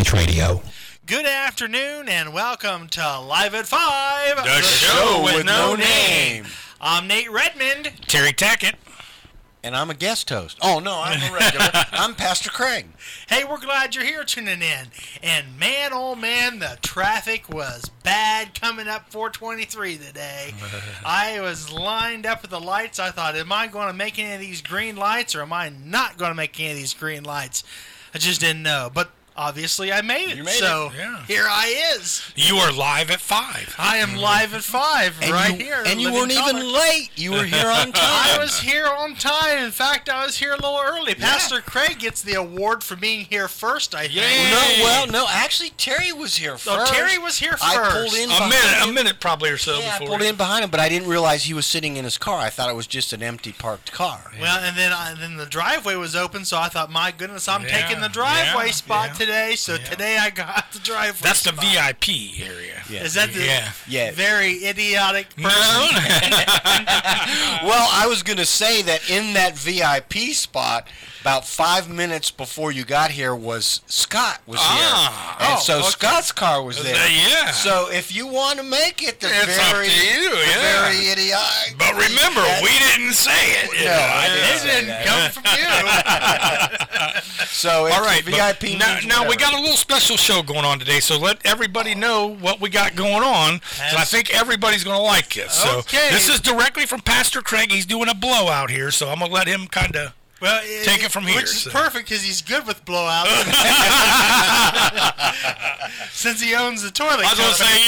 Ranch Radio. Good afternoon and welcome to Live at 5, the show with no name. I'm Nate Redmond. Terry Tackett. And I'm a guest host. Oh, no, I'm a regular. I'm Pastor Craig. Hey, we're glad you're here tuning in. And man, oh man, the traffic was bad coming up 423 today. I was lined up at the lights. I thought, am I going to make any of these green lights or am I not going to make any of these green lights? I just didn't know. But obviously, I made it. You made so it. Yeah. Here I is. You are live at 5. I am live at 5 here. And you weren't even late. You were here on time. I was here on time. In fact, I was here a little early. Yeah. Pastor Craig gets the award for being here first, I think. No, actually, Terry was here first. Oh, Terry was here first. I pulled in a minute probably or so I before. pulled in behind him, but I didn't realize he was sitting in his car. I thought it was just an empty parked car. Well, and then the driveway was open, so I thought, my goodness, I'm taking the driveway spot today. So today I got the driveway That's spot. the VIP area. Yeah. Is that the very idiotic person? Well, I was going to say that in that VIP spot, about 5 minutes before you got here, Scott was here. And Scott's car was there. Yeah. So if you want to make it, It's up to you, very idiotic. But remember, we didn't say it. No, I It didn't come from you. So it's All right, VIP. now we got a little special show going on today, so let everybody know what we got going on. So I think everybody's going to like this. So this is directly from Pastor Craig. He's doing a blowout here, so I'm going to let him kind of take it from here. Which is perfect because he's good with blowouts. Since he owns the toilet. I was going to say,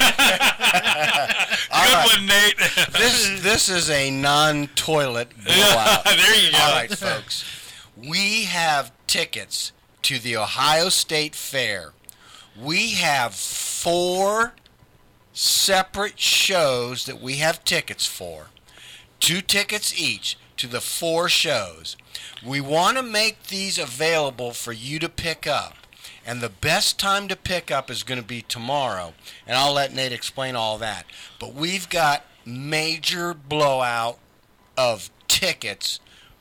Good one, Nate. This is a non-toilet blowout. There you go. All right, folks. We have tickets to the Ohio State Fair. We have 4 separate shows that we have tickets for. 2 tickets each to the 4 shows. We want to make these available for you to pick up. And the best time to pick up is going to be tomorrow. And I'll let Nate explain all that. But we've got major blowout of tickets,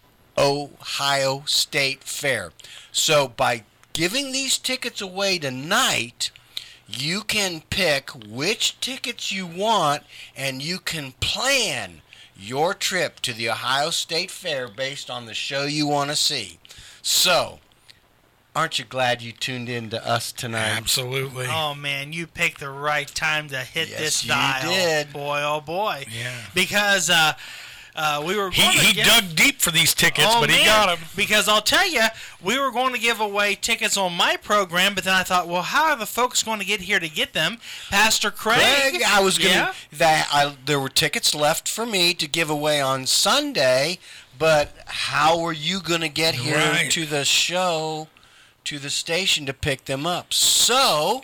Ohio State Fair. So by giving these tickets away tonight, you can pick which tickets you want and you can plan your trip to the Ohio State Fair based on the show you want to see. So, aren't you glad you tuned in to us tonight? Absolutely. Oh, man, you picked the right time to hit this you dial. did. Boy, oh, boy. Yeah. Because we were going He dug deep for these tickets, but he got them. Because I'll tell you, we were going to give away tickets on my program, but then I thought, well, how are the folks going to get here to get them? Pastor Craig, I was going to... There were tickets left for me to give away on Sunday, but how are you going to get here to the show, to the station to pick them up? So...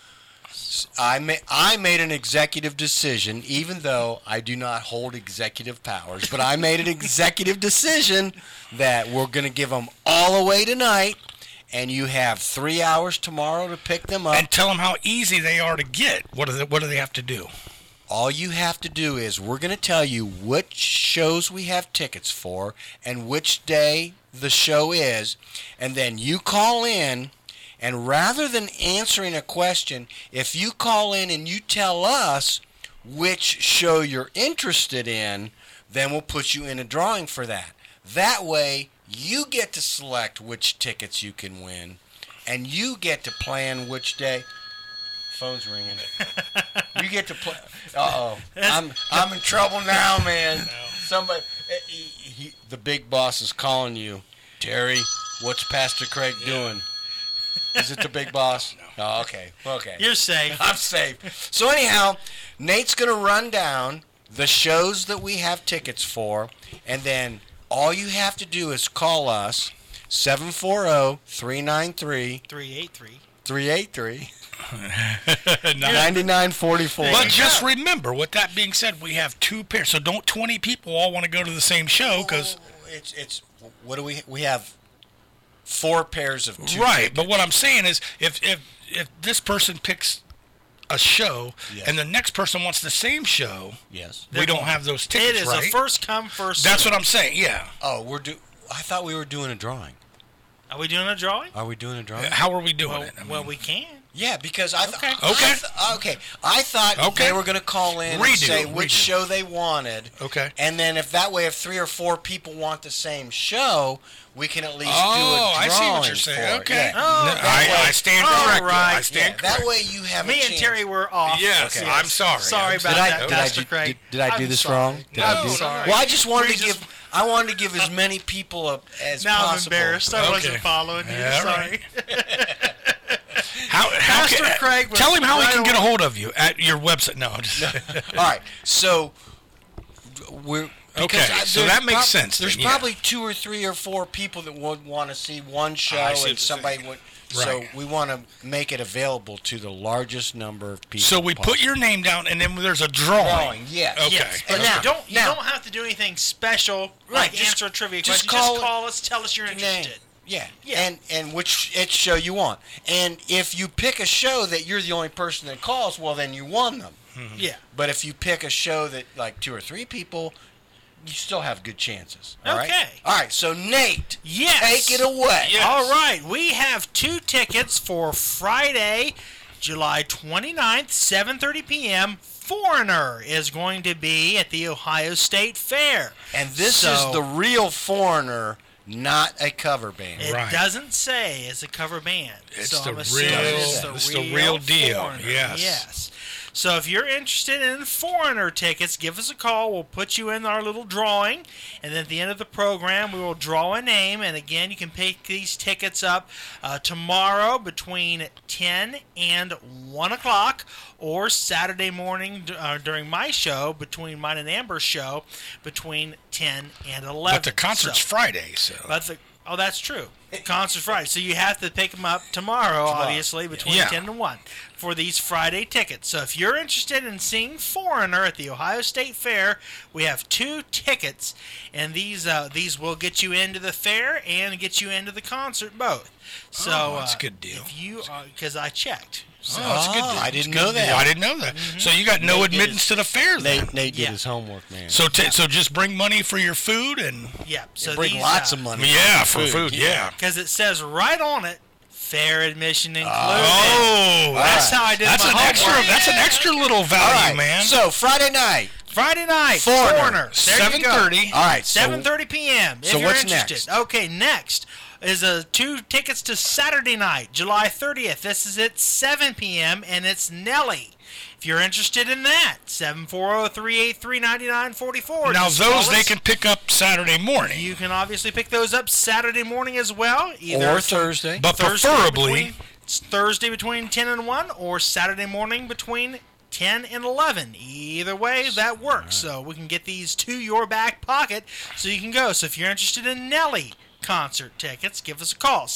I made an executive decision, even though I do not hold executive powers, but I made an executive decision that we're going to give them all away tonight, and you have 3 hours tomorrow to pick them up. And tell them how easy they are to get. What do they have to do? All you have to do is we're going to tell you which shows we have tickets for and which day the show is, and then you call in. And rather than answering a question, if you call in and you tell us which show you're interested in, then we'll put you in a drawing for that. That way, you get to select which tickets you can win, and you get to plan which day. Phone's ringing. You get to play. Uh-oh. I'm in trouble now, man. Somebody, the big boss is calling you. Terry, what's Pastor Craig doing? Is it the big boss? No. Oh, okay. You're safe. I'm safe. So anyhow, Nate's going to run down the shows that we have tickets for, and then all you have to do is call us, 740-393-383. 9944. But just remember, with that being said, we have 2 pairs. So don't 20 people all want to go to the same show, because... It's what do we have 4 pairs of 2 right, tickets. but what I'm saying is, if this person picks a show, and the next person wants the same show, we don't have those tickets, It is right? a first come, first served. That's what I'm saying, yeah. Oh, I thought we were doing a drawing. Are we doing a drawing? Are we doing a drawing? How are we doing it? Well, we can. Yeah, because I Okay. I thought Okay. they were going to call in and say which show they wanted. Okay. And then if 3 or 4 people want the same show, we can at least do a drawing. I see what you're saying. for it. Okay. Yeah. I stand corrected. right. I stand That corrected. way you have Me a and chance. Terry were off. Yes, Okay. I'm sorry. Sorry about Did I- that, did I Pastor do- Craig. did I do I'm this sorry. wrong? Did I I'm do- sorry. Well, I just wanted We to just- give as many people as Now possible. I'm embarrassed. I wasn't Okay. following you. Yeah, Sorry. How Pastor Craig was tell him how he right can get a on. hold of you at your website. No, I'm just All right, so we're Okay, because so there's that makes sense There's then, yeah. probably 2 or 3 or 4 people that would want to see one show, see what you're and somebody saying. would. Right. So we want to make it available to the largest number of people. So we put your name down, and then there's a drawing. drawing. Yes. Okay. Yes, but And you now- don't now- have to do anything special Right, like just- answer a trivia just question. call Just call us, tell us you're name. interested. Yeah. Yeah. And which show you want. And if you pick a show that you're the only person that calls, well then you won them. Yeah. But if you pick a show that like 2 or 3 people, you still have good chances. All right? Okay. All right. So Nate, Yes. take it away. Yes. All right. We have 2 tickets for Friday, July 29th, 7:30 p.m. Foreigner is going to be at the Ohio State Fair. And this So- is the real Foreigner, not a cover band. It Right. doesn't say it's a cover band. It's so the I'm assuming real- it's the real deal, Foreigner. yes. Yes. So if you're interested in Foreigner tickets, give us a call. We'll put you in our little drawing. And then at the end of the program, we will draw a name. And again, you can pick these tickets up tomorrow between 10 and 1 o'clock, or Saturday morning during my show, between mine and Amber's show, between 10 and 11. But the concert's So- Friday, so Oh, that's true. Concert's Friday. So you have to pick them up tomorrow, obviously, between Yeah. 10 and 1 for these Friday tickets. So if you're interested in seeing Foreigner at the Ohio State Fair, we have 2 tickets, and these will get you into the fair and get you into the concert both. So that's a good deal. If you, because I checked. So, it's a good deal. I It's didn't a good know that. deal. I didn't know that. So you got no Nate did admittance to the fair then. Nate did Yeah. his homework, man. So so just bring money for your food and yeah. So bring these, lots of money. for food. Yeah. because it says right on it, fair admission included. Oh, That's how I did that's my an extra. homework. That's an extra little value, All right, man. So Friday night, Friday night, Foreigner. There you go. 7:30. all right. 7:30 p.m. If so you're what's interested. next? Okay, next is 2 tickets to Saturday night, July 30th. This is at 7 p.m. and it's Nelly. If you're interested in that, 740-383-9944. Now Just call those they us. can pick up Saturday morning, You can obviously pick those up Saturday morning as well, either Or Thursday. but Thursday preferably Thursday between 10 and 1 or Saturday morning between 10 and 11. Either way, that works. So we can get these to your back pocket so you can go. So if you're interested in Nelly concert tickets, give us a call,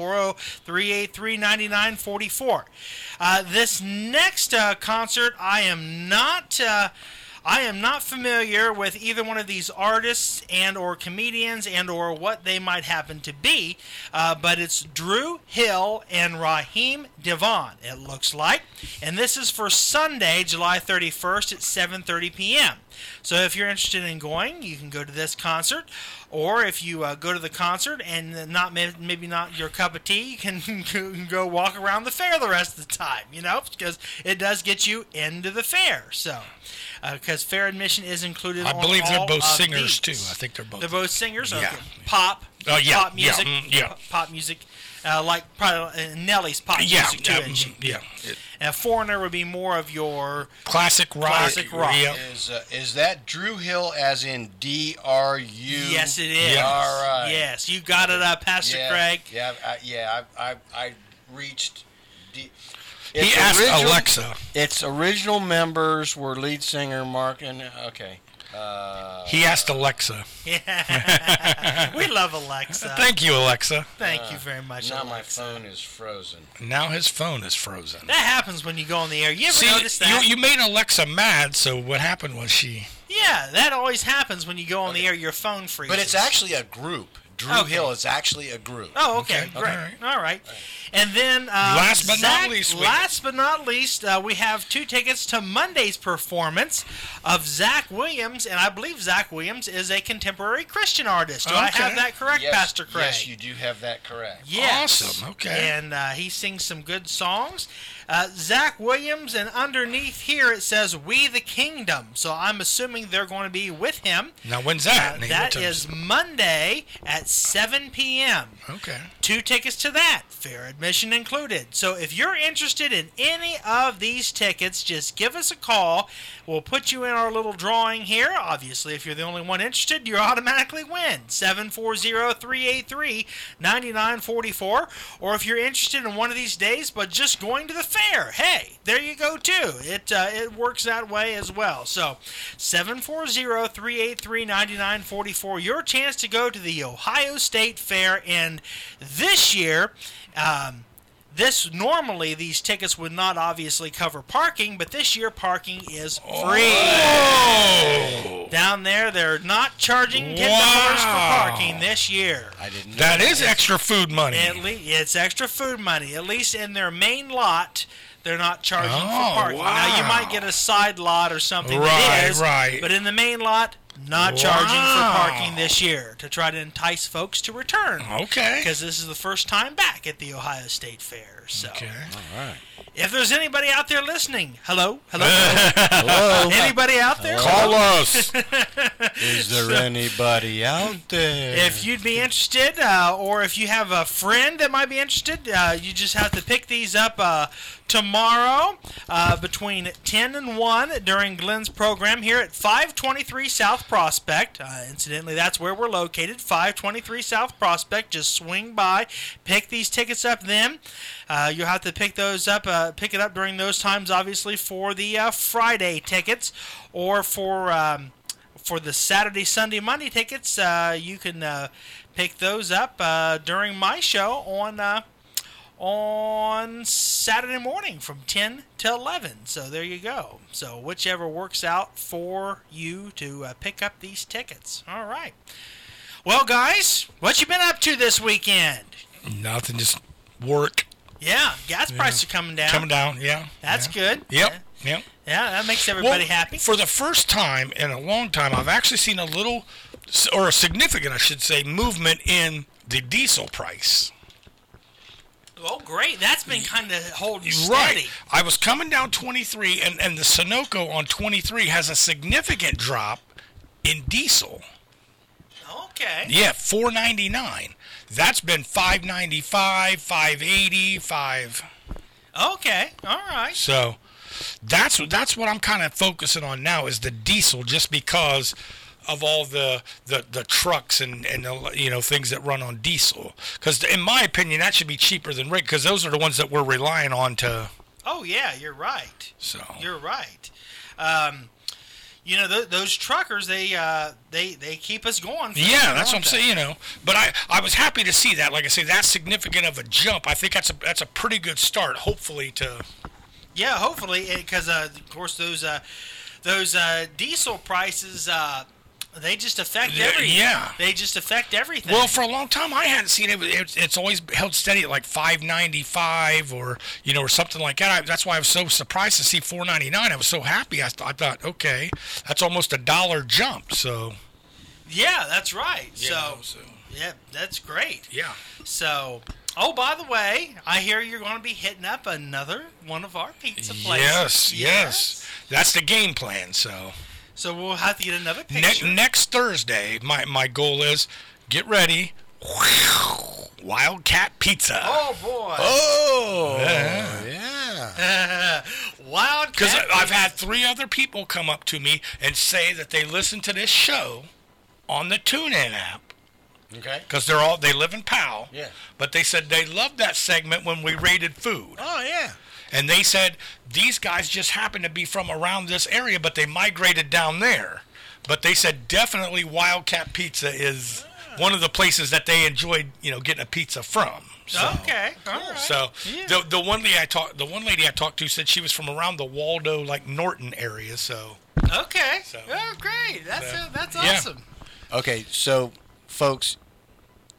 740-383-9944. This next concert, I am not familiar with either one of these artists and or comedians and or what they might happen to be, but it's Drew Hill and Raheem Devon, it looks like. And this is for Sunday, July 31st at 7:30 p.m. So if you're interested in going, you can go to this concert. Or if you go to the concert and maybe not your cup of tea, you can go walk around the fair the rest of the time, because it does get you into the fair. So, because fair admission is included. I believe they're all both of singers these. too. I think they're both. They're both singers. Yeah. Okay. Pop. Oh, yeah, Pop music. yeah. Pop music. Like probably Nelly's pop music too. isn't she? yeah. Foreigner would be more of your Classic rock. Classic rock. Yeah. Is that Drew Hill as in DRU? Yes, it is. Yeah. All right. Yes, you got it, Pastor Craig. Yeah, I reached. He Its asked original- Alexa. Its original members were lead singer Mark and okay. He asked Alexa. Yeah. We love Alexa. Thank you, Alexa. Thank you very much, Now Alexa. my phone is frozen. Now his phone is frozen. That happens when you go on the air. You ever See, notice that? you made Alexa mad, so what happened was she... Yeah, that always happens when you go on the air. Your phone freezes. But it's actually a group. Drew Hill is actually a group. Oh, okay, great. All right. And then last but not least, we have 2 tickets to Monday's performance of Zach Williams, and I believe Zach Williams is a contemporary Christian artist. Do I have that correct, Pastor Craig? Yes, you do have that correct. Yes. Awesome. Okay. And he sings some good songs. Zach Williams, and underneath here it says "We the Kingdom." So I'm assuming they're going to be with him. Now, when's that? That is Monday at 7 p.m. Okay. 2 tickets to that, fair admission included. So if you're interested in any of these tickets, just give us a call. We'll put you in our little drawing here. Obviously, if you're the only one interested, you automatically win. 740-383-9944. Or if you're interested in one of these days, but just going to the fair, hey, there you go too. It works that way as well. So 740-383-9944. Your chance to go to the Ohio State Fair. And this year, normally these tickets would not obviously cover parking, but this year parking is free. Oh. Down there, they're not charging $10 for parking this year. I didn't know that is extra food money. It's extra food money. At least in their main lot, they're not charging for parking. Wow. Now, you might get a side lot or something Right. but in the main lot, not charging for parking this year to try to entice folks to return. Okay. Because this is the first time back at the Ohio State Fair. So, Okay. All right. if there's anybody out there listening, hello? Hello. Anybody out there? Call us. Is there anybody out there? If you'd be interested, or if you have a friend that might be interested, you just have to pick these up tomorrow between 10 and 1 during Glenn's program here at 523 South Prospect. Incidentally, that's where we're located, 523 South Prospect. Just swing by, pick these tickets up then. You'll have to pick those up, pick it up during those times, obviously, for the Friday tickets, or for the Saturday, Sunday, Monday tickets. You can pick those up during my show on Saturday morning from 10 to 11. So there you go. So whichever works out for you to pick up these tickets. All right. Well, guys, what you been up to this weekend? Nothing, just work. Yeah, gas prices are coming down. Coming down, yeah. That's good. Yep. Yeah, that makes everybody happy. For the first time in a long time, I've actually seen a little, or a significant, I should say, movement in the diesel price. Oh, great. That's been kind of holding steady. Right. I was coming down 23, and the Sunoco on 23 has a significant drop in diesel. Okay. Yeah, $4.99. That's been $5.95, $5.80, $5. Okay. All right. So that's what I'm kind of focusing on now is the diesel, just because of all the trucks and things that run on diesel. Because in my opinion, that should be cheaper than rig, because those are the ones that we're relying on to. Oh yeah, you're right. So you're right. Those truckers, they keep us going. Yeah, that's what I'm saying. But I was happy to see that. Like I say, that's significant of a jump. I think that's a pretty good start. Hopefully Yeah, hopefully, because of course those diesel prices. They just affect everything. Yeah. They just affect everything. Well, for a long time, I hadn't seen it. It's always held steady at like $5.95 or something like that. That's why I was so surprised to see $4.99. I was so happy. I thought, okay, that's almost $1 jump. So. Yeah, that's right. So yeah, that's great. Yeah. So. Oh, by the way, I hear you're going to be hitting up another one of our pizza places. Yes. That's the game plan. So we'll have to get another picture. Next Thursday, my goal is get ready. Wildcat Pizza. Oh, boy. Oh, yeah. Wildcat. Because I've had 3 other people come up to me and say that they listen to this show on the TuneIn app. Okay. Because they live in Powell. Yeah. But they said they loved that segment when we rated food. Oh, yeah. And they said these guys just happen to be from around this area, but they migrated down there. But they said definitely Wildcat Pizza is one of the places that they enjoyed, getting a pizza from. So, okay, all right. So the one lady I talked to said she was from around the Waldo, like Norton area. So okay. So, oh, great. That's awesome. Okay, so folks,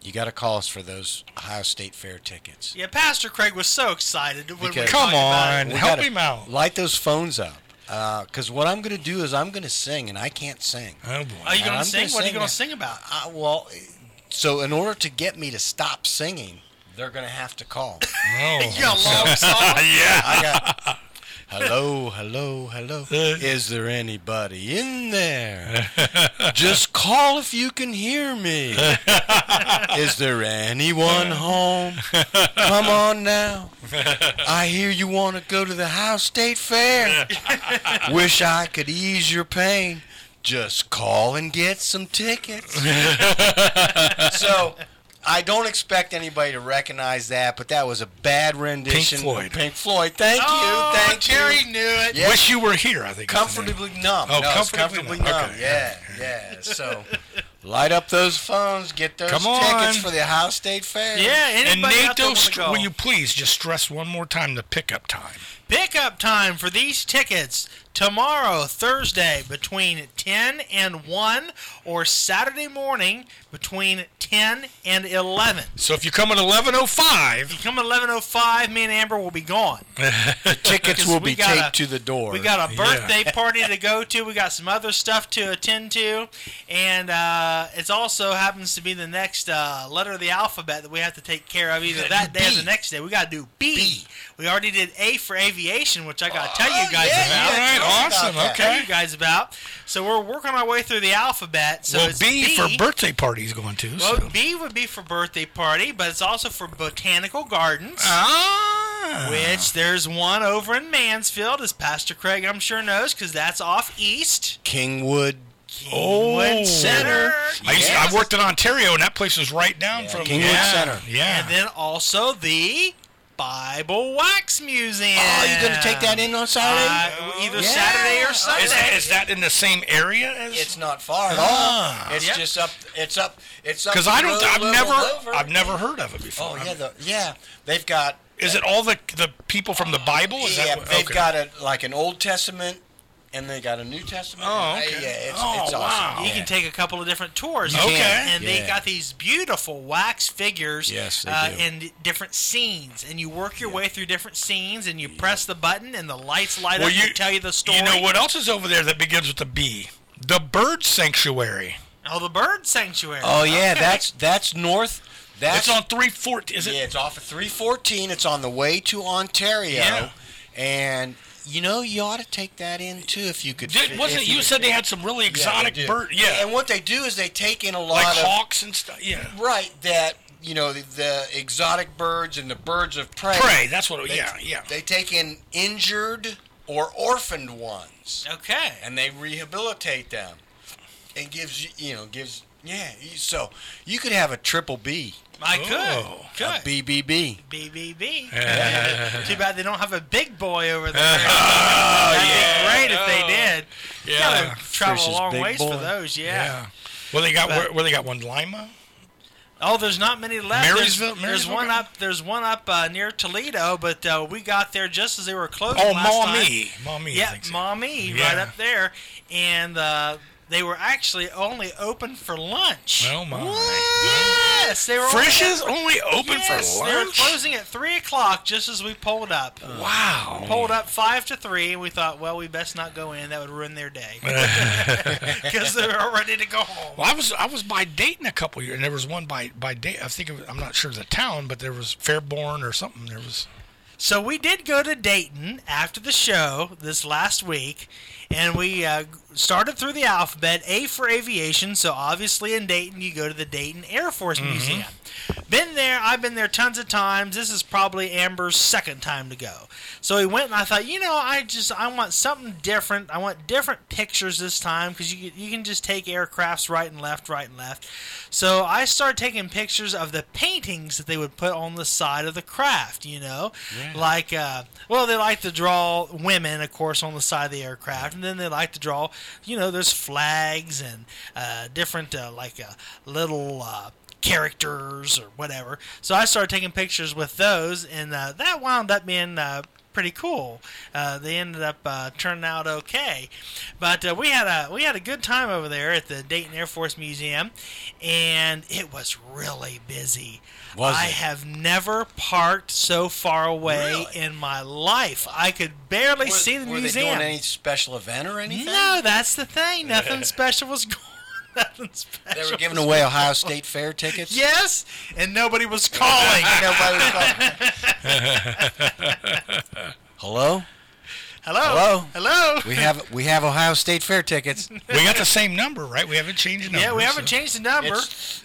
You got to call us for those Ohio State Fair tickets. Yeah, Pastor Craig was so excited when we Because- were Come talking about on, it. help him out. Light those phones up. Because what I'm going to do is I'm going to sing, and I can't sing. Oh boy. Are you going to I'm sing? gonna What are you sing going now. to sing about? Well, so in order to get me to stop singing, they're going to have to call. Oh. You got a long song? Yeah. I got, hello, hello, hello. Is there anybody in there? Just call if you can hear me. Is there anyone home? Come on now. I hear you want to go to the Ohio State Fair. Wish I could ease your pain. Just call and get some tickets. So, I don't expect anybody to recognize that, but that was a bad rendition. Floyd. Of Pink Floyd. Thank Oh, you. Thank Terry you. knew it. Yeah. Wish you were here, I think. is the name. Comfortably numb. Oh, No, it's Comfortably comfortably Numb. numb. Okay. Yeah. So, light up those phones. Get those Come tickets on. for the Ohio State Fair. Yeah, And anybody out there NATO, wanna go? will you please just stress one more time the pickup time? Pickup time for these tickets tomorrow, Thursday, between 10 and 1, or Saturday morning between 10 and 11. So if you come at 11:05, If you come at 11:05, me and Amber will be gone. The tickets will We be got taped a- to the door. We got a birthday party to go to. We got some other stuff to attend to. And it also happens to be the next letter of the alphabet that we have to take care of either that day or the next day. We got to do B. B. We already did A for aviation, which I got to tell you guys yeah, about. all right, tell us awesome, about that. Tell okay. you guys about. So we're working our way through the alphabet. So well, it's B for birthday party's going to. Well, So. B would be for birthday party, but it's also for botanical gardens. Ah. Which there's one over in Mansfield, as Pastor Craig I'm sure knows, because that's off east. Kingwood. Kingwood Center. I worked in Ontario, and that place was right down from Kingwood Center. Yeah. And then also the Bible Wax Museum. Oh, you going to take that in on Saturday? Either Yeah. Saturday or Sunday. Is that in the same area as? It's not far at Ah. all. It's Yep. just up. It's up. It's up. Because the I don't. road I've a little never. over. I've never heard of it before. Oh yeah, They've got. Is it all the people from the Bible? Is Yeah, that what, they've okay. got like an Old Testament, and they got a New Testament. Oh, okay. Yeah, it's Oh, awesome. wow. You Yeah. can take a couple of different tours. Okay. And they Yeah. got these beautiful wax figures Yes, they do. in different scenes. And you work your way through different scenes, and you press the button, and the lights light up and tell you the story. You know what else is over there that begins with the B? The Bird Sanctuary. Oh, the Bird Sanctuary. Oh yeah, Okay. that's north. That's It's on 314. Is it? Yeah, it's off of 314. It's on the way to Ontario. Yeah. And you ought to take that in too if you could. Wasn't if it? You could said fit. they had some really Yeah, exotic they do. bird. Yeah. And what they do is they take in a lot Like of hawks and stuff. Yeah. right that the exotic birds and the birds of prey. Prey. That's what. They, Yeah. They take in injured or orphaned ones, Okay. and they rehabilitate them, and so you could have a triple B, I Oh. could. a BBB. BBB. Too bad they don't have a big boy over there. That'd be great if they did. Yeah. Gotta travel Frisch's a long big ways boy. for those, yeah. Well, they got But- where they got one Lima. Oh, there's not many left. Marysville- There's Marysville one got- up. There's one up near Toledo, but we got there just as they were closing. Oh, last time. Maumee. I Yeah, think so. Maumee, Yeah. right up there, and they were actually only open for lunch. Oh my. Yes, they were. Frisch's only open Yes, for they were lunch. Oh. closing at 3:00 just as we pulled up. Wow. Pulled up 5 to 3, and we thought, well, we best not go in. That would ruin their day because they were all ready to go home. Well, I was by Dayton a couple years, and there was one by Dayton. I think I'm not sure the town, but there was Fairborn or something. There was. So we did go to Dayton after the show this last week, and we started through the alphabet. A for aviation, so obviously in Dayton you go to the Dayton Air Force Museum. Been there, I've been there tons of times. This is probably Amber's second time to go. So we went, and I thought, I want something different. I want different pictures this time because you can just take aircrafts right and left. So I started taking pictures of the paintings that they would put on the side of the craft, like, they like to draw women, of course, on the side of the aircraft, and then they like to draw, there's flags and different, little characters or whatever. So I started taking pictures with those, and that wound up being pretty cool. They ended up turning out okay, but we had a good time over there at the Dayton Air Force Museum, and it was really busy. I have never parked so far away in my life. I could barely see the museum. Were they doing any special event or anything? No, that's the thing. Nothing special was going. Nothing special. They were giving away Ohio State Fair tickets? Yes, and nobody was calling. Hello? Hello? Hello? We have Ohio State Fair tickets. We got the same number, right? We haven't changed the number. Yeah, we haven't changed the number. It's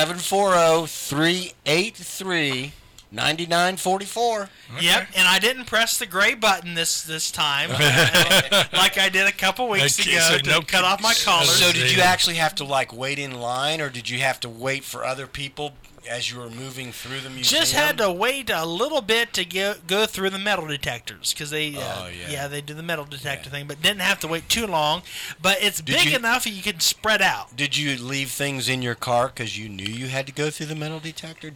740-383-9944. Yep, and I didn't press the gray button this time, like I did a couple weeks ago to cut off my collar. So did you actually have to wait in line, or did you have to wait for other people as you were moving through the museum? Just had to wait a little bit to go through the metal detectors, because they they do the metal detector thing, but didn't have to wait too long. But it's big enough that you can spread out. Did you leave things in your car because you knew you had to go through the metal detector?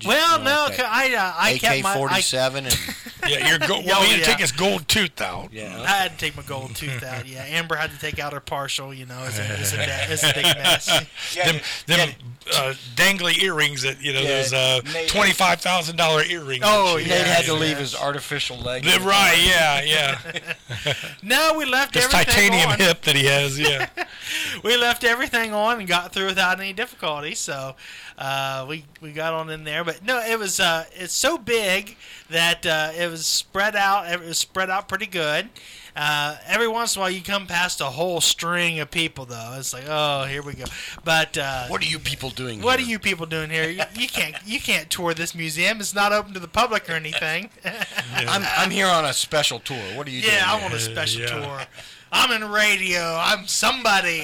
I kept my AK-47 and your gold. Well, you had to take his gold tooth out. Yeah, okay. I had to take my gold tooth out. Yeah, Amber had to take out her partial. It's a big mess. Them dangly earrings that those $25,000 earrings. Oh, Nate had to leave his artificial leg. Right? Yeah. No, we left this everything titanium on. hip that he has. Yeah. We left everything on and got through without any difficulty. So we got on in there, but no, it was it's so big that it was spread out. It was spread out pretty good. Every once in a while, you come past a whole string of people, though. It's like, oh, here we go. But what are you people doing? What are you people doing here? You can't tour this museum. It's not open to the public or anything. I'm here on a special tour. What are you doing? Yeah, I'm on a special tour. I'm in radio. I'm somebody.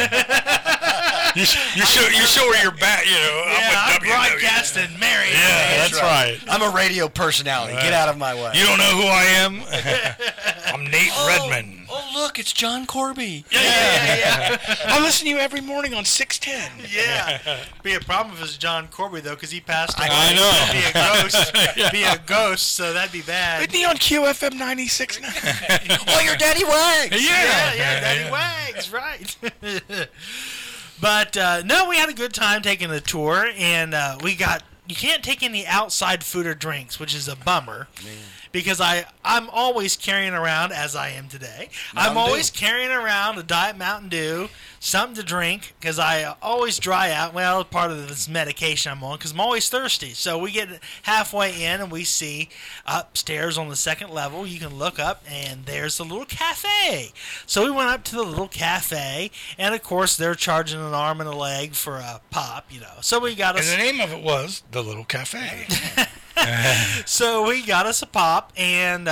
You show her your back, I'm broadcasting Mary. Yeah, that's right. I'm a radio personality. Get out of my way. You don't know who I am? I'm Nate Redman. Oh, look, it's John Corby. Yeah. I listen to you every morning on 610. Yeah. Be a problem if it's John Corby, though, because he passed away. I know. Be a ghost. Be a ghost, so that'd be bad. Isn't he on QFM 96.9? Oh, your Daddy Wags. Yeah, Daddy Wags, right. But, no, we had a good time taking the tour, and you can't take any outside food or drinks, which is a bummer. Man. Because I'm always carrying around, as I am today, I'm always carrying around a Diet Mountain Dew, something to drink, because I always dry out. Well, part of this medication I'm on, because I'm always thirsty. So we get halfway in, and we see upstairs on the second level, you can look up, and there's a little cafe. So we went up to the little cafe, and of course, they're charging an arm and a leg for a pop, So we got And the name of it was The Little Cafe. So we got us a pop, and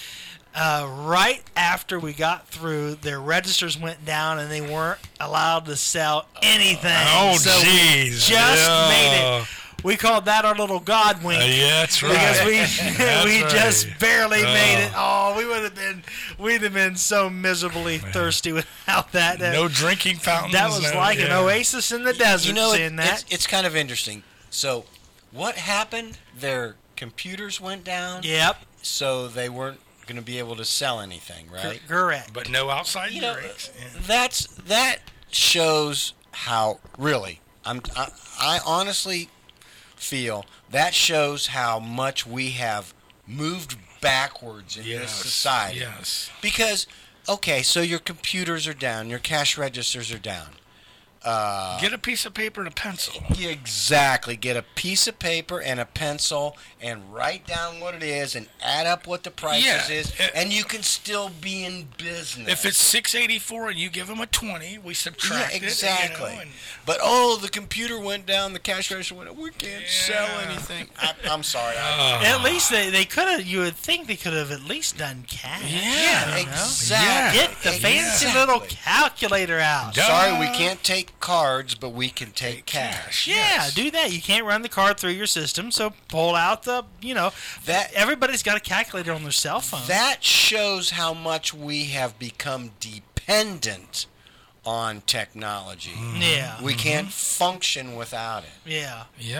right after we got through, their registers went down, and they weren't allowed to sell anything. Oh, so jeez. Just made it. We called that our little God wink. Yeah, that's right. Because we just barely made it. Oh, we'd have been so miserably thirsty without that. No drinking fountains. That was like an oasis in the desert. It's kind of interesting. So, what happened? Their computers went down. Yep. So they weren't going to be able to sell anything, right? Correct. But no outside drinks. That shows how really. I honestly feel that shows how much we have moved backwards in this society. Yes. Because so your computers are down, your cash registers are down. Get a piece of paper and a pencil. Exactly. Get a piece of paper and a pencil and write down what it is and add up what the prices is, and you can still be in business. If it's $6.84 and you give them a 20, we subtract it. Exactly. But the computer went down, the cash register went up. We can't sell anything. I'm sorry. At least they could have. You would think they could have at least done cash. Yeah, exactly. Get the fancy little calculator out. Sorry, we can't take cards, but we can take cash. Yeah, do that. You can't run the card through your system, so pull out that everybody's got a calculator on their cell phone. That shows how much we have become dependent on technology. Yeah. We can't function without it. Yeah. Yep.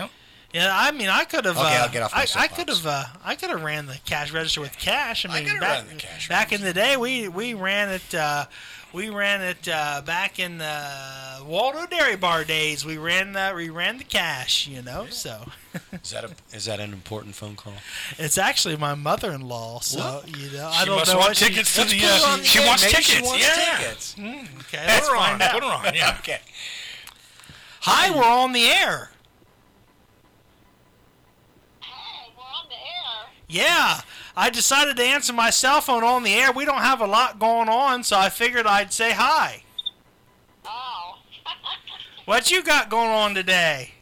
Yeah, I mean, I could have. Okay, I'll get off my I could soapbox. have. I could have ran the cash register with cash. I mean, could've back ran the cash back in the day, we ran it. We ran it back in the Waldo Dairy Bar days. We ran the cash. So Is that an important phone call? it's actually my mother-in-law. So I She don't must know want what she- tickets to Let's the. put her on the She air. wants Maybe tickets. She wants yeah. tickets. Okay, That's let's fine. find out. Put her on. Yeah. Okay. Hi, we're on the air. Hey, we're on the air. Yeah, I decided to answer my cell phone on the air. We don't have a lot going on, so I figured I'd say hi. Oh. What you got going on today?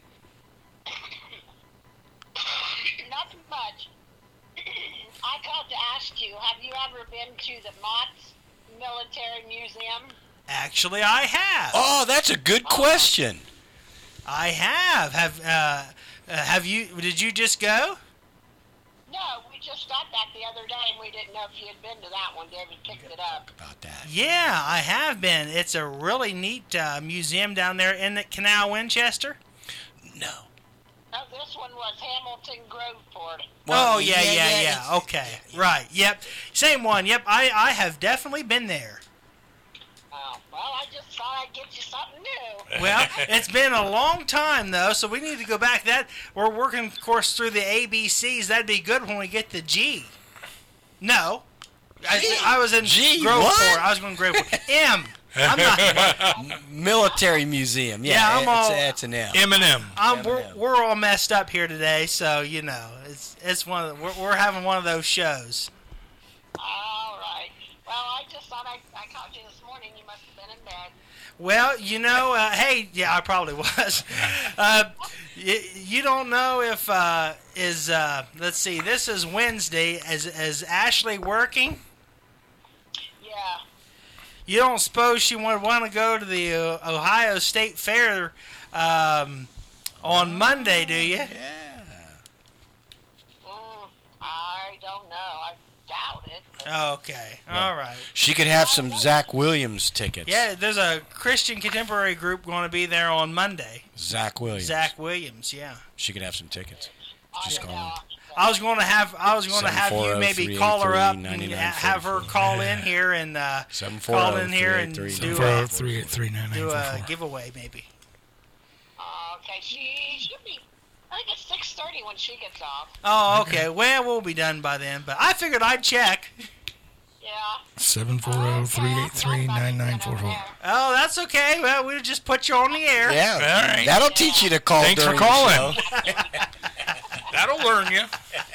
Nothing much. I called to ask you, have you ever been to the Mott's Military Museum? Actually, I have. Oh, that's a good question. I have. Have you? Did you just go? No, we just got that the other day, and we didn't know if you had been to that one. David picked it up. About that. Yeah, I have been. It's a really neat museum down there in the Canal, Winchester. No. Oh, this one was Hamilton Groveport. Oh, yeah. Okay, right. Yep, same one. Yep, I have definitely been there. Oh, well, I just thought I'd get you something new. Well, it's been a long time though, so we need to go back. We're working, of course, through the ABCs. That'd be good when we get to G. No, I was in G, Groveport. what? I was going Groveport. M. I'm not. Military Museum. Yeah, Yeah, I'm all- it's an M. Eminem. We're all messed up here today, so it's one of we're having one of those shows. All right. Well, I just thought I called you this morning. You must have been in bed. Well, hey, yeah, I probably was. You don't know if let's see, this is Wednesday. Is Ashley working? Yeah. You don't suppose she would want to go to the Ohio State Fair on Monday, do you? I don't know. I doubt it. but- Okay, all right. She could have some Zach Williams tickets. Yeah, there's a Christian contemporary group going to be there on Monday. Zach Williams. Zach Williams, yeah. She could have some tickets. I Just don't call know. him. I was going to have you maybe call her up and 740-383-9944. have her call in here and call in here and do 740-383-9944. do a giveaway maybe. Okay, she should be. I think it's 6:30 when she gets off. Oh, okay. Well, we'll be done by then, but I figured I'd check. Yeah. 740-383-9944. Oh, that's okay. Well, we'll just put you on the air. Yeah. All right. That'll teach you to call Thanks for during the calling. show. That'll learn you.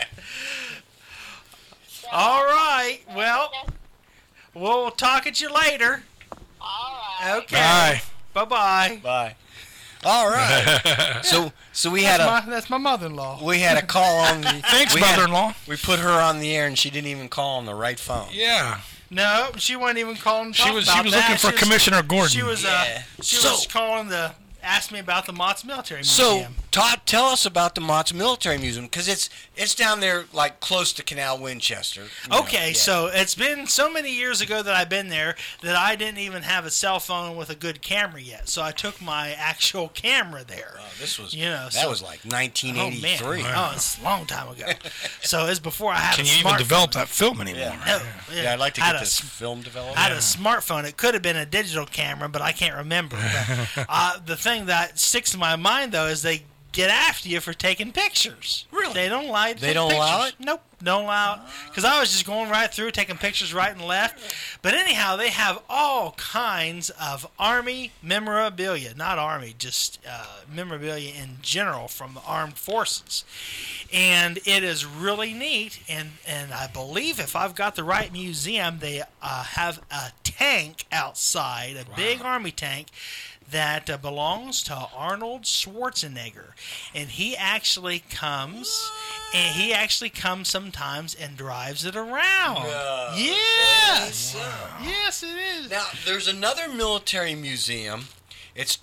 All right. Well, we'll talk at you later. All right. Okay. Bye. Bye-bye. Bye. All right. So we had That's my mother-in-law. a call on the. Thanks, we had- mother-in-law. We put her on the air and she didn't even call on the right phone. Yeah. No, she wasn't even calling to She talk was about that. looking for She was- Commissioner Gordon. She was Yeah. she So- was calling to ask me about the Mott's Military So, Museum. Todd, tell us about the Mott's Military Museum because it's down there like close to Canal Winchester. You know, Okay, yeah. so it's been so many years ago that I've been there that I didn't even have a cell phone with a good camera yet. So I took my actual camera there. This was that that was like 1983. Oh, it's a long time ago. So it's before I had Can a you even smartphone. develop that film anymore? Yeah. No, Yeah, I'd like to Had get a this film developed. I had a smartphone. It could have been a digital camera, but I can't remember. But, the thing that sticks in my mind, though, is they get after you for taking pictures. Really? They don't allow you to They take don't allow pictures. Nope, don't allow it. Because I was just going right through, taking pictures right and left. But anyhow, they have all kinds of Army memorabilia. Not Army, just memorabilia in general from the armed forces. And it is really neat. And I believe if I've got the right museum, they have a tank outside, a big Army tank, that belongs to Arnold Schwarzenegger, and he actually comes sometimes and drives it around. Yes, yes, it is. Now, there's another military museum. It's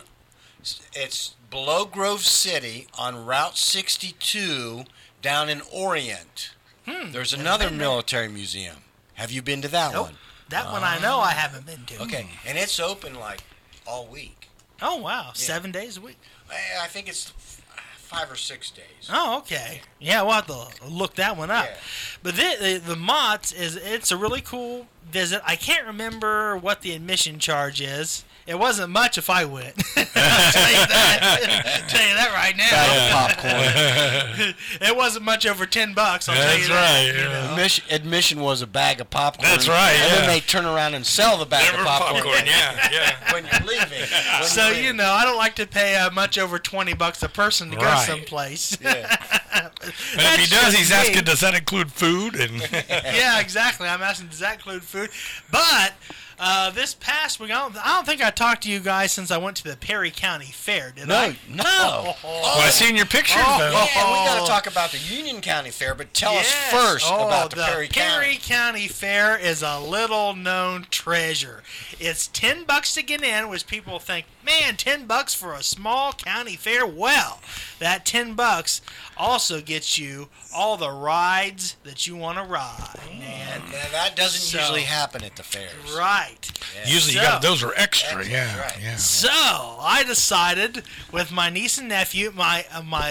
below Grove City on Route 62 down in Orient. There's another military museum. Have you been to that Nope. one? That one I know I haven't been to. Okay, and it's open like all week. Oh wow, 7 days a week. I think it's 5 or 6 days. Oh, okay. Yeah, we'll have to look that one up. Yeah. But the Mott's it's a really cool visit. I can't remember what the admission charge is. It wasn't much if I went. I'll tell you that. Tell you that right now. Popcorn. It wasn't much over $10. I'll tell That's you that. right, You yeah. know. Admission was a bag of popcorn. That's right, And yeah. then they turn around and sell the bag of popcorn, yeah. when you're leaving. So you know, I don't like to pay much over $20 a person to go Right. someplace. Yeah. But if he does, he's asking, does that include food? And Yeah, exactly. I'm asking, does that include food? But this past week, I don't think I talked to you guys since I went to the Perry County Fair, did I? No. well, I seen your pictures, though. Yeah, we got to talk about the Union County Fair, but tell us Yes. first Oh, about the Perry County. County Fair is a little known treasure. It's $10 to get in, which people think, man, $10 for a small county fair. Well, that $10 also gets you all the rides that you want to ride. And that doesn't usually happen at the fairs. Right. Usually, those are extra. Yeah, right. yeah. So I decided with my niece and nephew, my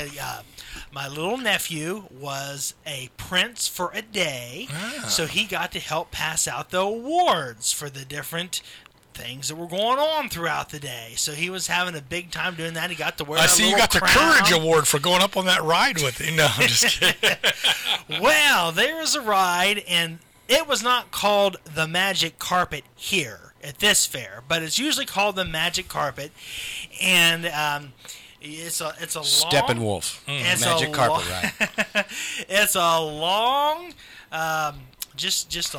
little nephew was a prince for a day, so he got to help pass out the awards for the different things that were going on throughout the day. So he was having a big time doing that. He got to wear I a see you little got the crown. Courage Award for going up on that ride with him. No, I'm just kidding. Well, there is a ride, and it was not called the Magic Carpet here at this fair, but it's usually called the Magic Carpet, and it's a long Steppenwolf. It's Magic a carpet lo- ride. It's a long, just it's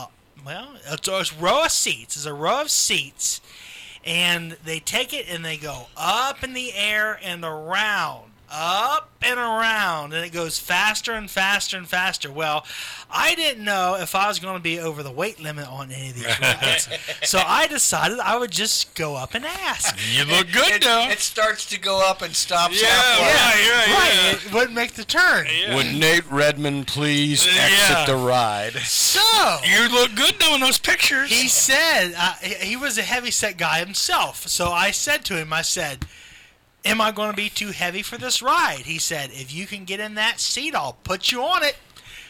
a row of seats. It's a row of seats, and they take it and they go up in the air and around. Up and around, and it goes faster and faster and faster. Well, I didn't know if I was going to be over the weight limit on any of these rides, so I decided I would just go up and ask. You look good, though. It starts to go up and stops Yeah, halfway. Right, it wouldn't make the turn. Would Nate Redmond please Yeah. exit the ride? So You look good, though, in those pictures. he said he was a heavy-set guy himself. So I said to him, I said, am I going to be too heavy for this ride? He said, if you can get in that seat, I'll put you on it.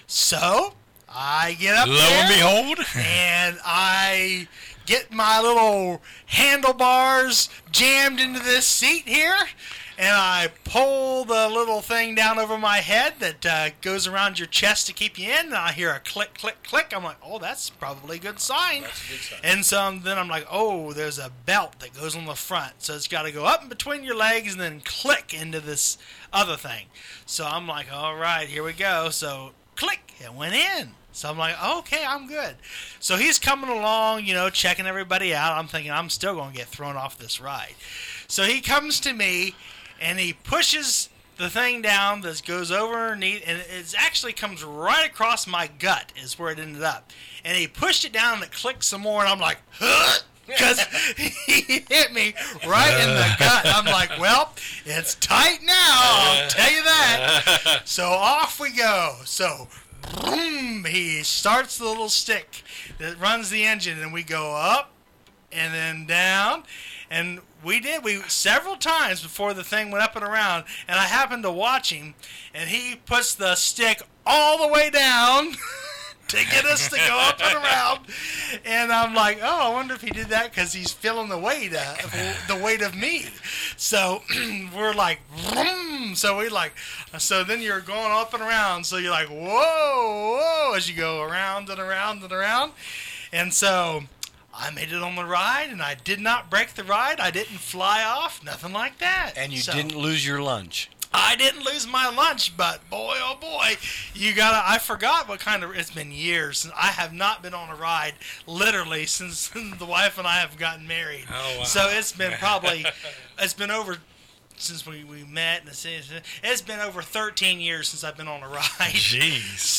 So I get up Lo there, and behold. and I get my little handlebars jammed into this seat here, and I pull the little thing down over my head that goes around your chest to keep you in, and I hear a click, click, click. I'm like, oh, that's probably a good sign. That's a good sign. And so then I'm like, oh, there's a belt that goes on the front. So it's got to go up in between your legs and then click into this other thing. So I'm like, all right, here we go. So click, it went in. So I'm like, okay, I'm good. So he's coming along, checking everybody out. I'm thinking I'm still going to get thrown off this ride. So he comes to me, and he pushes the thing down that goes overneath, and it actually comes right across my gut is where it ended up. And he pushed it down, and it clicked some more, and I'm like, huh? Because he hit me right in the gut. I'm like, well, it's tight now, I'll tell you that. So off we go. So boom, he starts the little stick that runs the engine, and we go up and then down, and we several times before the thing went up and around, and I happened to watch him, and he puts the stick all the way down to get us to go up and around, and I'm like, oh, I wonder if he did that because he's feeling the weight of me. So we're like, vroom. So then you're going up and around, so you're like, whoa, whoa, as you go around and around and around, and so I made it on the ride, and I did not break the ride. I didn't fly off, nothing like that. And you didn't lose your lunch. I didn't lose my lunch, but boy, oh boy, I forgot what kind of, it's been years since I have not been on a ride, literally, since the wife and I have gotten married. Oh, wow. So it's been over, since we met, it's been over 13 years since I've been on a ride. Jeez.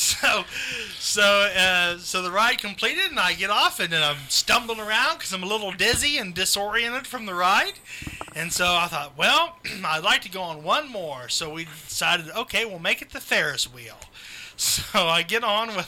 So the ride completed, and I get off, and then I'm stumbling around because I'm a little dizzy and disoriented from the ride. And so I thought, well, I'd like to go on one more. So we decided, okay, we'll make it the Ferris wheel. So I get on with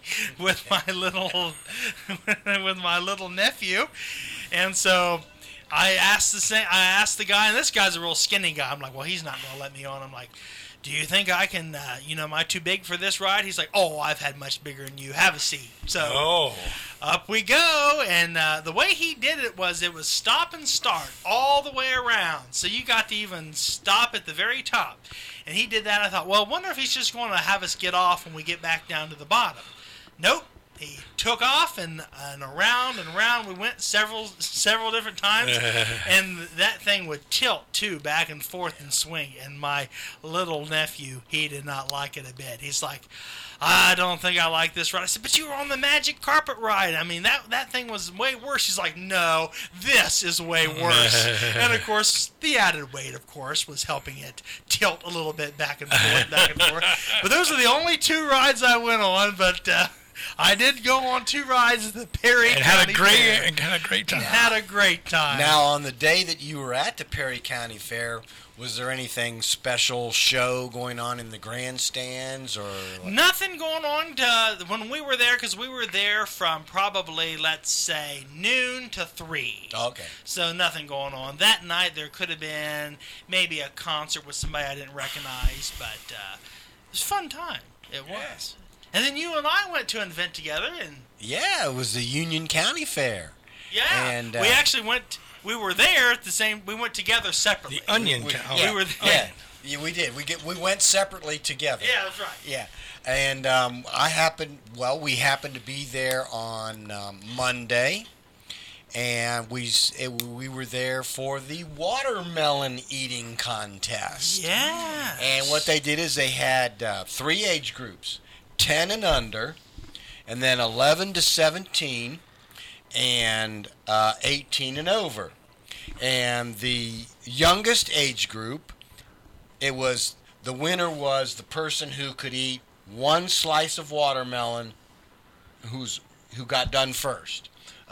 my little nephew, and so I asked the guy, and this guy's a real skinny guy. I'm like, well, he's not going to let me on. I'm like, do you think I can, am I too big for this ride? He's like, oh, I've had much bigger than you. Have a seat. So up we go, and the way he did it was stop and start all the way around. So you got to even stop at the very top. And he did that. I thought, well, I wonder if he's just going to have us get off when we get back down to the bottom. Nope. He took off, and around and around we went several different times, and that thing would tilt too, back and forth and swing. And my little nephew, he did not like it a bit. He's like, I don't think I like this ride. I said, but you were on the magic carpet ride. I mean, that thing was way worse. She's like, no, this is way worse. And of course, the added weight, of course, was helping it tilt a little bit back and forth. But those are the only 2 rides I went on. But I did go on 2 rides at the Perry County Fair. And had a great time. Had a great time. Now, on the day that you were at the Perry County Fair, was there anything special show going on in the grandstands or nothing going on when we were there, because we were there from probably, let's say, noon to 3. Okay. So nothing going on. That night there could have been maybe a concert with somebody I didn't recognize, but it was a fun time. It was. And then you and I went to an event together, and yeah, it was the Union County Fair. Yeah, and we actually went. We were there at the same. We went together separately. The Onion County. We were there. Yeah, we did. We went separately together. Yeah, that's right. Yeah, and we happened to be there on Monday, and we were there for the watermelon eating contest. Yeah. And what they did is they had 3 age groups. 10 and under, and then 11 to 17, and 18 and over. And the youngest age group, the winner was the person who could eat 1 slice of watermelon, who got done first.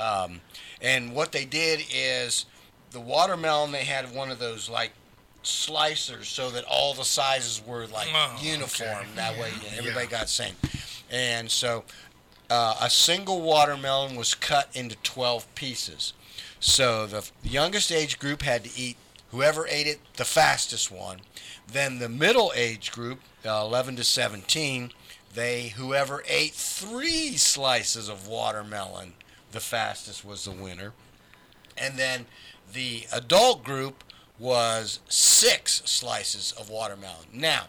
And what they did is the watermelon, they had one of those like slicers so that all the sizes were like uniform. Okay. That way everybody got the same. And so a single watermelon was cut into 12 pieces. So the youngest age group had to eat, whoever ate it the fastest one. Then the middle age group, 11 to 17, whoever ate 3 slices of watermelon the fastest was the winner. And then the adult group was 6 slices of watermelon. Now,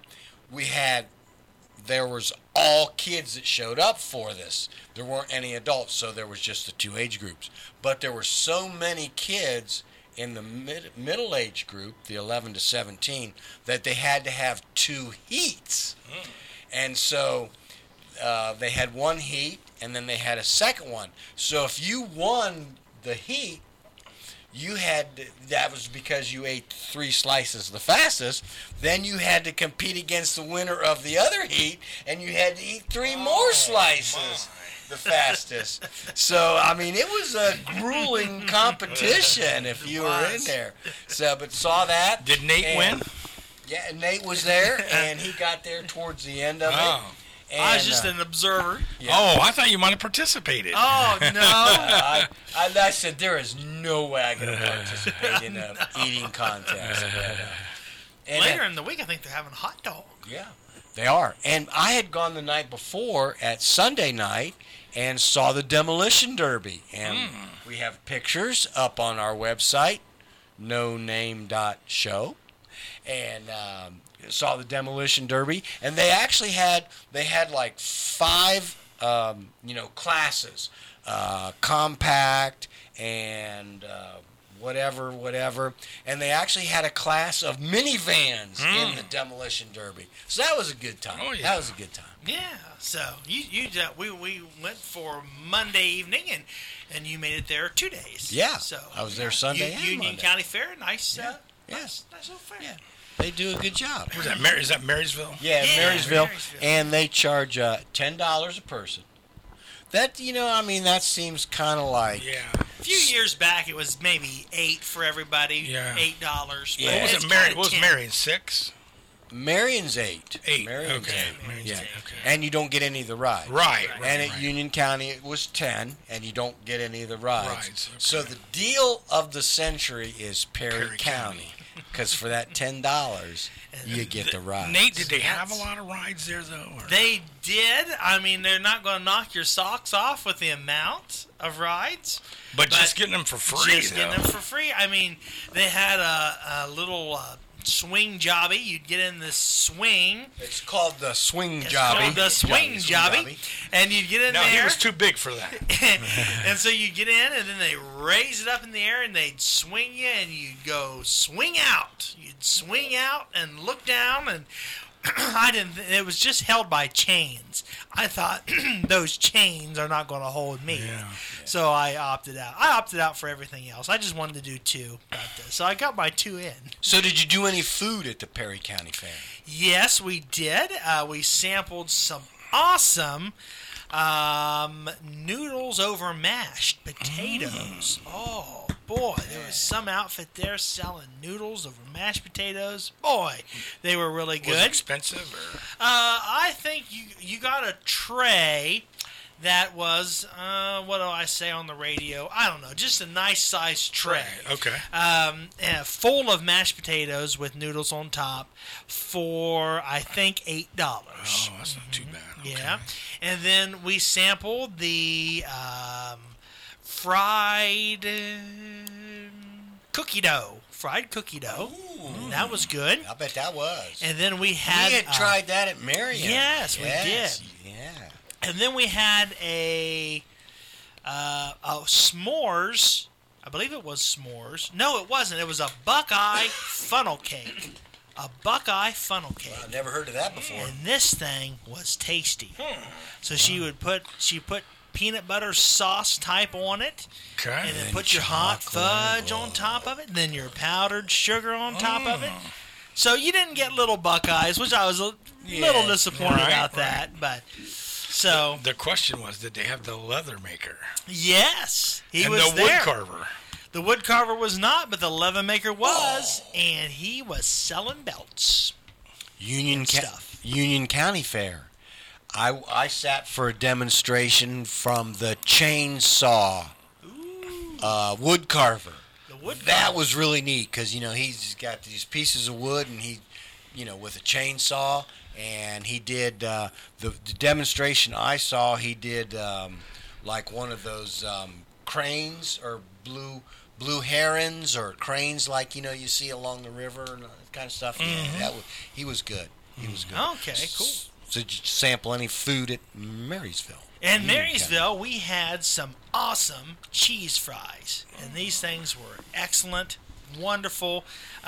there was all kids that showed up for this. There weren't any adults, so there was just the 2 age groups. But there were so many kids in the middle age group, the 11 to 17, that they had to have 2 heats. And so they had 1 heat, and then they had a second one. So if you won the heat, that was because you ate 3 slices the fastest. Then you had to compete against the winner of the other heat, and you had to eat 3 more slices the fastest. So, I mean, it was a grueling competition if you were in there. So, but saw that. Did Nate win? Yeah, Nate was there, and he got there towards the end of it. And, I was just an observer. Yeah. Oh, I thought you might have participated. Oh, no. I said, there is no way I'm going to participate in an eating contest. Later in the week, I think they're having a hot dog. Yeah, they are. And I had gone the night before at Sunday night and saw the Demolition Derby. And we have pictures up on our website, noname.show. And saw the Demolition Derby, and they actually had like 5 classes, compact and whatever, and they actually had a class of minivans in the Demolition Derby. So that was a good time. Oh, yeah. That was a good time. Yeah. So we went for Monday evening, and you made it there 2 days. Yeah. So I was there Sunday and Union Monday. County Fair, nice. Yes. Nice little fair. Yeah. They do a good job. Is that Marysville? Yeah, Marysville. And they charge $10 a person. That, that seems kind of like... Yeah. A few years back, it was maybe $8 for everybody. Yeah. $8. Yeah. What was it, Marion? 6? Marion's 8. Marion's okay. 8. Marion's Yeah. 8. Okay. And you don't get any of the rides. Right. And at Union County it was 10, and you don't get any of the rides. Rides, okay. So the deal of the century is Perry County, because for that $10 you get the rides. Nate, did they have a lot of rides there though? Or? They did. I mean, they're not going to knock your socks off with the amount of rides. But just getting them for free. Just getting them for free. I mean, they had a little swing jobby. You'd get in this swing. It's called the swing It's jobby. called the swing jobby. And you'd get in No, there. he was too big for that. And so you get in, and then they raise it up in the air, and they'd swing you, and you'd go swing out. You'd swing out and look down, and it was just held by chains. I thought those chains are not going to hold me. Yeah. So I opted out. I opted out for everything else. I just wanted to do 2. So I got my 2 in. So did you do any food at the Perry County Fair? Yes, we did. We sampled some awesome noodles over mashed potatoes. Oh, boy. There was some outfit there selling noodles over mashed potatoes. Boy, they were really good. Was it expensive? Or? I think you got a tray that was, what do I say on the radio? I don't know, just a nice sized tray. Okay. Full of mashed potatoes with noodles on top for, I think, $8. Oh, that's not too bad. Okay. Yeah. And then we sampled the fried cookie dough. Fried cookie dough. That was good. I bet that was. And then we had tried that at Marion. Yes, we did. Yeah. And then we had a s'mores. I believe it was s'mores. No, it wasn't. It was a Buckeye funnel cake. A Buckeye funnel cake. Well, I've never heard of that before. And this thing was tasty. So she put peanut butter sauce type on it. Okay. And then put your hot fudge on top of it. And then your powdered sugar on top of it. So you didn't get little Buckeyes, which I was a little disappointed about that. But so the question was, did they have the leather maker? Yes, he and was the there. wood carver. The wood carver was not, but the leather maker was, and he was selling belts. Union stuff. Union County Fair. I sat for a demonstration from the chainsaw wood carver. The wood That carver. was really neat because he's got these pieces of wood and he, with a chainsaw, and he did the demonstration I saw. He did like one of those cranes or blue herons or cranes like you see along the river and that kind of stuff. Mm-hmm. Yeah, he was good. He was good. Okay, cool. So did you sample any food at Marysville? In Marysville, we had some awesome cheese fries, and these things were excellent, wonderful,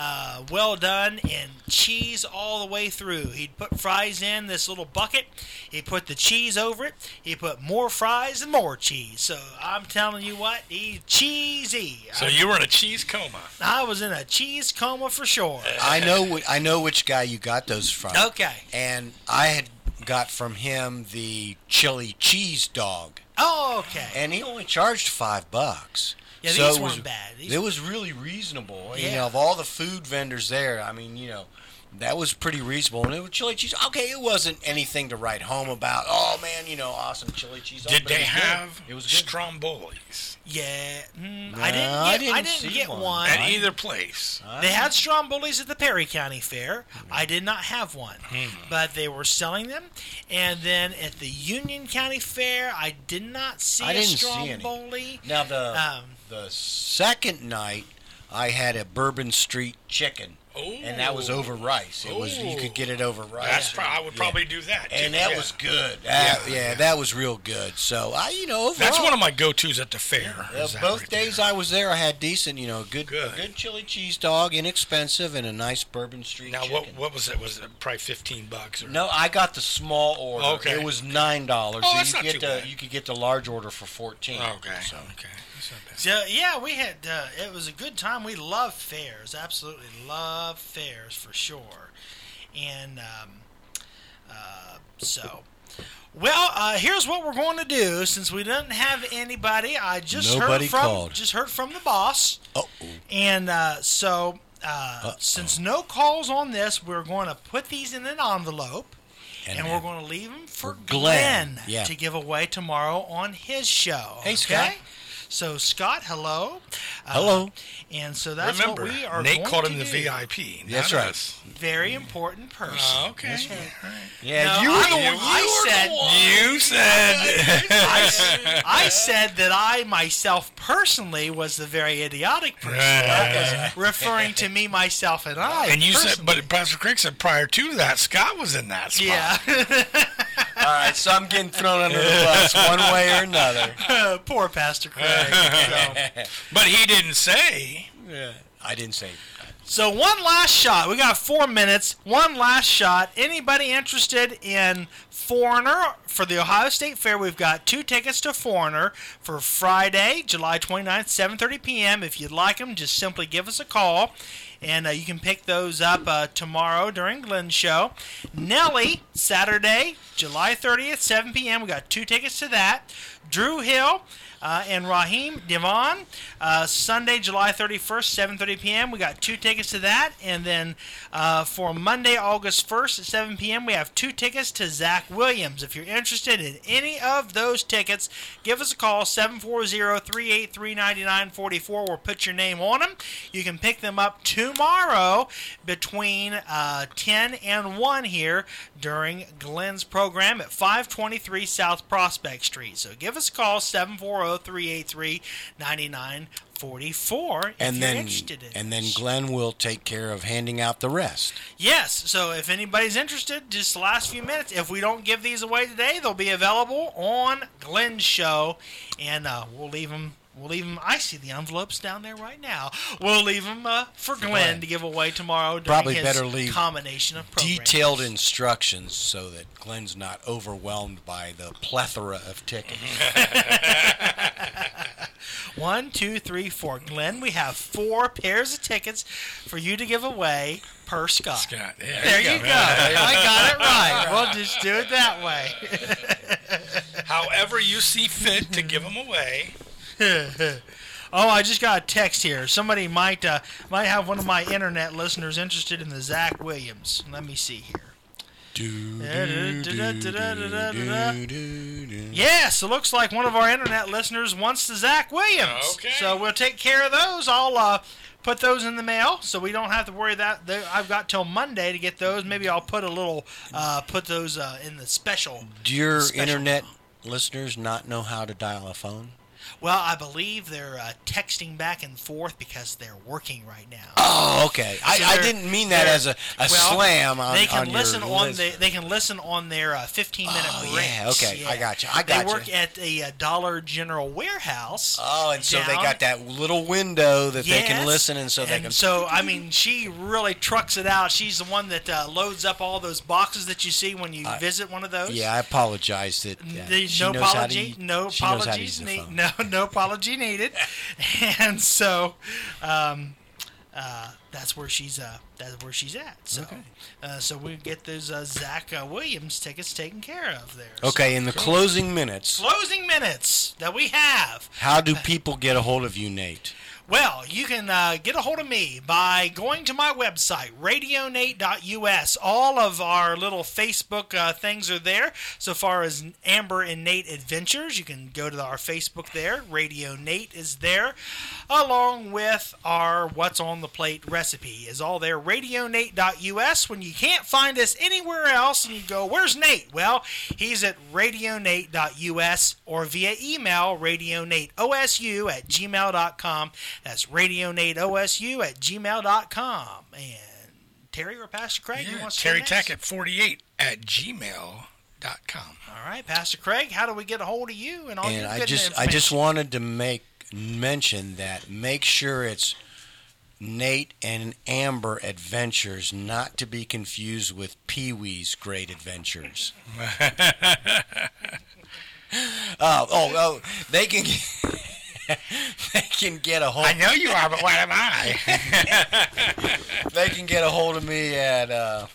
well done, and cheese all the way through. He'd put fries in this little bucket. He put the cheese over it. He put more fries and more cheese. So I'm telling you what, he's cheesy. So you were in a cheese coma. I was in a cheese coma for sure. I know which guy you got those from. Okay. And I had got from him the chili cheese dog. Oh, okay. And he only charged $5. Yeah, so these it was, weren't bad. It was really reasonable. Yeah. Of all the food vendors there, I mean, that was pretty reasonable. And it was chili cheese. Okay, it wasn't anything to write home about. Oh, man, awesome chili cheese. Did they have it was good. Strombolis? Yeah, No, I didn't see get one. At either place? They had Strombolis at the Perry County Fair. I did not have one, but they were selling them. And then at the Union County Fair, I did not see a Stromboli. Now the second night, I had a Bourbon Street chicken. And that was over rice. It was you could get it over rice. I would probably do that. And that was good. That was real good. So overall, that's one of my go-tos at the fair. Both days I was there, I had decent, a good chili cheese dog, inexpensive, and a nice Bourbon Street now, chicken. what was it? Was it probably $15? Or? No, I got the small order. Okay. It was $9. Oh, that's not too bad. You could get the large order for $14. Okay. So. Okay. So, yeah, we had, it was a good time. We love fairs, absolutely love fairs for sure. And here's what we're going to do. Since we didn't have anybody, I just heard from the boss. Uh-oh. And so since no calls on this, we're going to put these in an envelope. And we're going to leave them for Glenn to give away tomorrow on his show. Hey, Scott. So, Scott, hello. Hello. And so that's what we are Nate going called to him the do. VIP. That's right. Very important person. Okay. That's right. Yeah, No, you were the one. You said. I said that I myself personally was the very idiotic person. I was referring to me, myself, and I. And you personally. said, but Pastor Craig said prior to that, Scott was in that spot. Yeah. All right, so I'm getting thrown under the bus one way or another. Poor Pastor Craig. So. But he didn't say. I didn't say. So one last shot. We got 4 minutes. One last shot. Anybody interested in Foreigner for the Ohio State Fair? We've got 2 tickets to Foreigner for Friday, July 29th, 7:30 p.m. If you'd like them, just simply give us a call. And you can pick those up tomorrow during Glenn's show. Nelly, Saturday, July 30th, 7 p.m. We got 2 tickets to that. Drew Hill and Raheem Devon, Sunday, July 31st, 7:30 p.m. We got 2 tickets to that. And then for Monday, August 1st at 7 p.m., we have 2 tickets to Zach Williams. If you're interested in any of those tickets, give us a call, 740-383-9944, or put your name on them. You can pick them up tomorrow between 10 and 1 here during Glenn's program at 523 South Prospect Street. So give us a call, 740-383-9944 if you're interested in And then this. Glenn will take care of handing out the rest. Yes, so if anybody's interested, just the last few minutes. If we don't give these away today, they'll be available on Glenn's show, and we'll leave them. I see the envelopes down there right now. We'll leave them for Glenn to give away tomorrow during Probably his better leave combination of programs. Detailed instructions so that Glenn's not overwhelmed by the plethora of tickets. 1, 2, 3, 4. Glenn, we have 4 pairs of tickets for you to give away per Scott. Scott, yeah. There you go. I got it right. We'll just do it that way. However you see fit to give them away. Oh, I just got a text here. Somebody might have one of my internet listeners interested in the Zach Williams. Let me see here. Yes, it looks like one of our internet listeners wants the Zach Williams. Okay. So we'll take care of those. I'll put those in the mail, so we don't have to worry that I've got till Monday to get those. Maybe I'll put a little put those in the special. Do your special internet listeners not know how to dial a phone? Well, I believe they're texting back and forth because they're working right now. Oh, okay. I didn't mean that as a slam on they can on listen your on list. they can listen on their 15-minute breaks. Yeah, okay. I got you. They work at a Dollar General warehouse. Oh, and so they down- got that little window that they can Yes. listen, and so they can. So, I mean, she really trucks it out. She's the one that loads up all those boxes that you see when you visit one of those. Yeah, I apologize that. No apology. No apologies. No apology needed. And so, that's where she's at. So, so we get those Zach Williams tickets taken care of there. Okay, in the closing minutes, that we have. how do people get a hold of you, Nate? Well, you can get a hold of me by going to my website, radionate.us. All of our little Facebook things are there. So far as Amber and Nate Adventures, you can go to our Facebook there. Radio Nate is there, along with our What's on the Plate recipe is all there. Radionate.us. When you can't find us anywhere else and you go, where's Nate? Well, he's at radionate.us or via email, radionateosu@gmail.com. That's radionateosu@gmail.com. And Terry or Pastor Craig, you want to Terry say Tech next? at 48@gmail.com. All right, Pastor Craig, how do we get a hold of you and all And your I good just information? wanted to mention that make sure it's Nate and Amber Adventures, not to be confused with Pee-wee's Great Adventures. Oh, they can get a hold. I know you are, but what am I? They can get a hold of me at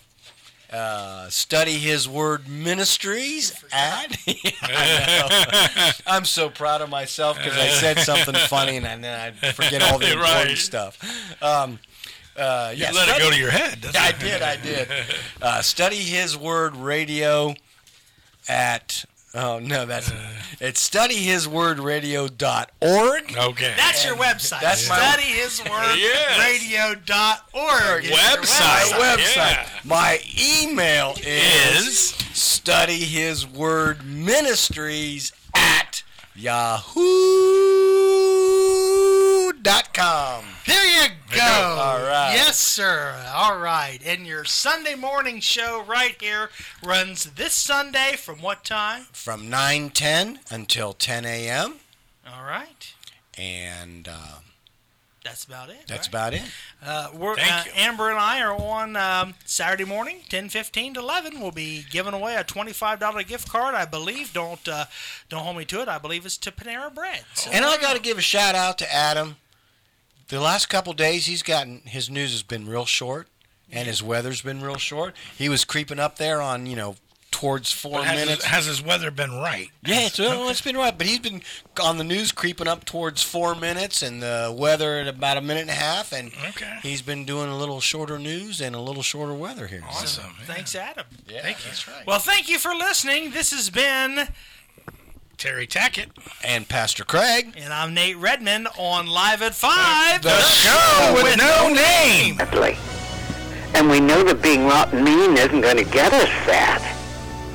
Study His Word Ministries at. I'm so proud of myself because I said something funny and then I forget all the important stuff. You let it go to your head. I did. Study His Word Radio at... Oh, no, it's studyhiswordradio.org. Okay. That's your website. That's studyhiswordradio.org. Website. Yeah. My email is studyhiswordministries@yahoo.com. There you go. All right. Yes, sir. All right. And your Sunday morning show right here runs this Sunday from what time? From 9:10 until 10 a.m. All right. And that's about it. that's about it. Thank you. Amber and I are on Saturday morning, 10:15 to 11. We'll be giving away a $25 gift card, I believe. Don't hold me to it. I believe it's to Panera Bread. So. And I got to give a shout out to Adam. The last couple days, his news has been real short, and his weather's been real short. He was creeping up there on, towards 4 minutes. Has his weather been right? Yeah, it's been right, but he's been on the news creeping up towards 4 minutes, and the weather at about a minute and a half, and he's been doing a little shorter news and a little shorter weather here. Awesome. So, thanks, Adam. Yeah, thank you. That's right. Well, thank you for listening. This has been Terry Tackett and Pastor Craig. And I'm Nate Redmond on Live at 5. The show with no name. And we know that being rotten mean isn't going to get us that.